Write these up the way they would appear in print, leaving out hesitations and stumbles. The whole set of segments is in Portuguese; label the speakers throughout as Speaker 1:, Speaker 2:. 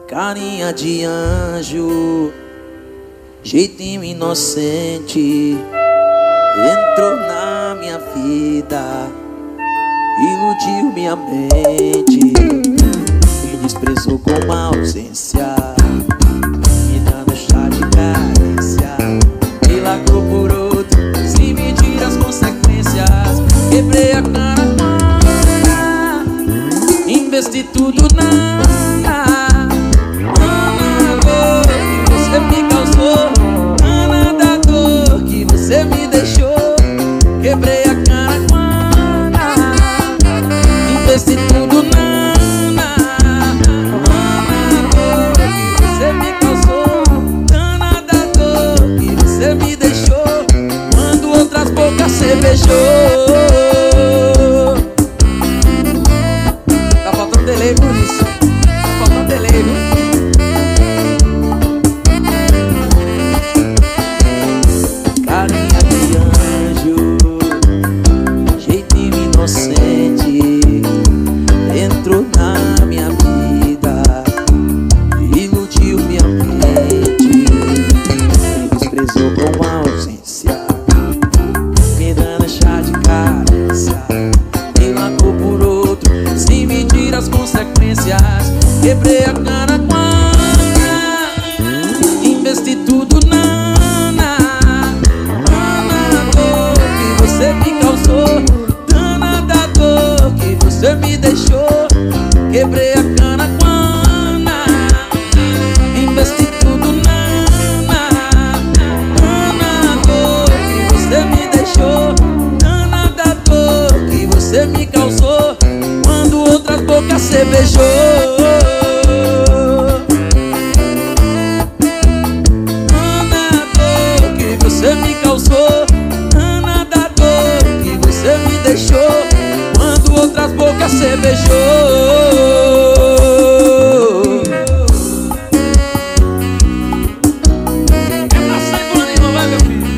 Speaker 1: Carinha de anjo, jeitinho inocente, entrou na minha vida, iludiu minha mente, me desprezou com uma ausência, me dando chá de carência, me largou por outro, sem medir as consequências. Quebrei a cara, investi tudo na dor que você me causou, da dor que você me deixou. Quebrei a cara, investi tudo na dor que você me causou, da dor que você me deixou. Quando outras bocas você beijou. Tá faltando delay por isso. Tá faltando delay, viu? Carinha de anjo, jeitinho inocente, entrou na minha vida, iludiu minha mente, me desprezou com uma ausência, me dando chá de carência, me largou por outro, sem medir as consequências. Quebrei a cara, investi tudo na dor que você me causou, da dor que você me deixou. Quebrei a cara, investi tudo na dor que você me deixou, da dor que você me causou. Quando outras bocas você beijou. Você me causou, da dor que você me deixou. Quando outras bocas você beijou. É pra sair com anima, vai, meu filho.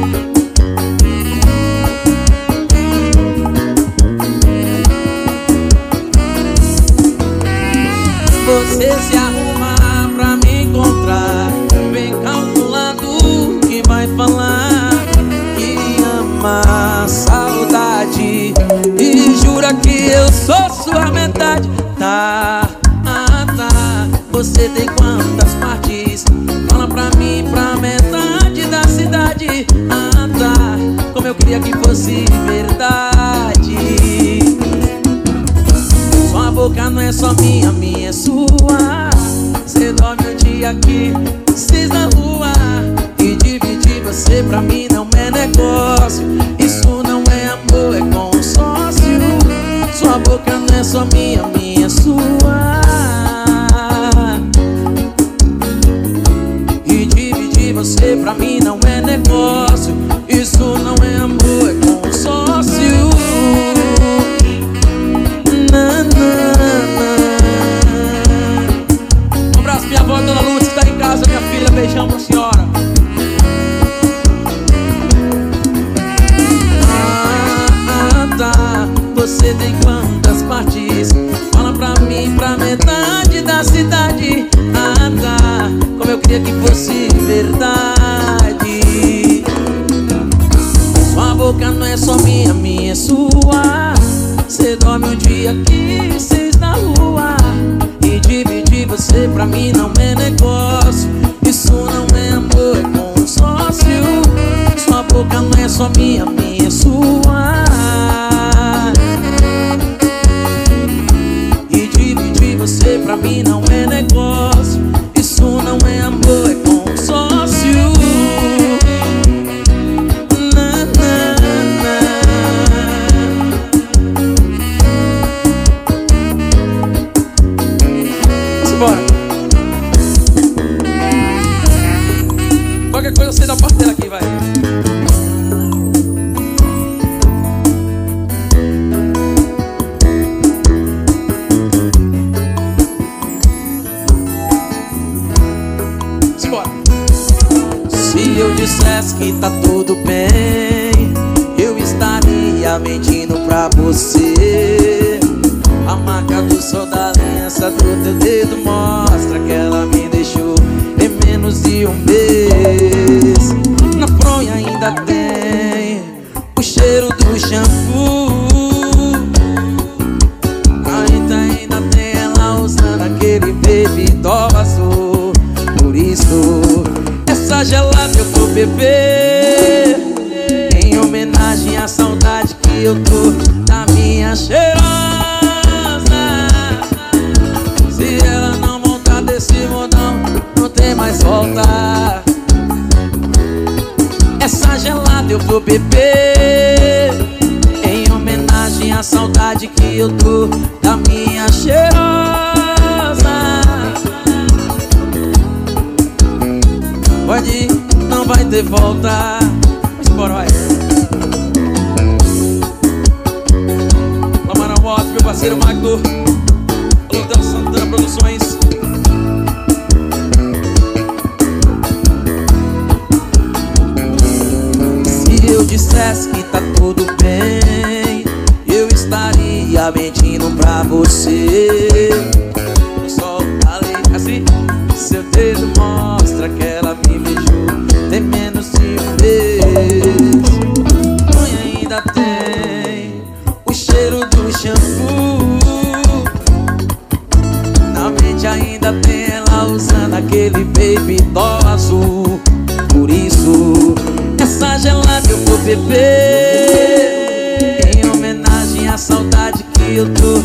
Speaker 1: Você se arruma pra me encontrar, vem calculando que vai falar que ama saudade e jura que eu sou sua metade. Tá, tá. Você tem quantas partes? Fala pra mim, pra metade da cidade. Tá. Como eu queria que fosse verdade. Sua boca não é só minha, minha é sua. Cê dorme o dia aqui, vocês na rua. E dividir você pra mim não é negócio. Isso não é amor, é consórcio. Sua boca não é só minha, minha é sua. E dividir você pra mim não é negócio. Isso não é amor, é consórcio. Um abraço minha avó, Dona Lúcia, que tá em casa, minha filha. Beijão pra senhora. Tá. Você tem quantas partes? Fala pra mim, pra metade da cidade. Tá. Como eu queria que fosse verdade. Sua boca não é só minha, minha é sua. Cê dorme um dia aqui, vocês na rua. E dividir você pra mim não é negócio. Isso não é amor, é consórcio. Sua boca não é só minha, minha é sua. E dividir você pra mim não é negócio. Isso não é amor, é consórcio. Bora. Qualquer coisa você dá parteira aqui, vai. Simbora. Se eu dissesse que tá tudo bem, eu estaria mentindo pra você. A marca do sol da aliança do teu dedo mostra que ela beber em homenagem à saudade que eu tô da minha cheirosa. Se ela não voltar desse modão, não tem mais volta. Essa gelada eu vou beber em homenagem à saudade que eu tô da minha cheirosa. Pode ir, não vai ter volta. Mas bora, vai. Lamarão Moto, meu parceiro Magno, Hotel Santana Produções. Se eu dissesse que tá tudo bem, eu estaria mentindo pra você. O sol tá ali, assim. Seu dedo mostra que ela me beijou tem menos de um mês. Unha ainda tem o cheiro do shampoo. Na mente ainda tem ela usando aquele baby doll azul. Por isso, essa gelada eu vou beber em homenagem à saudade que eu tô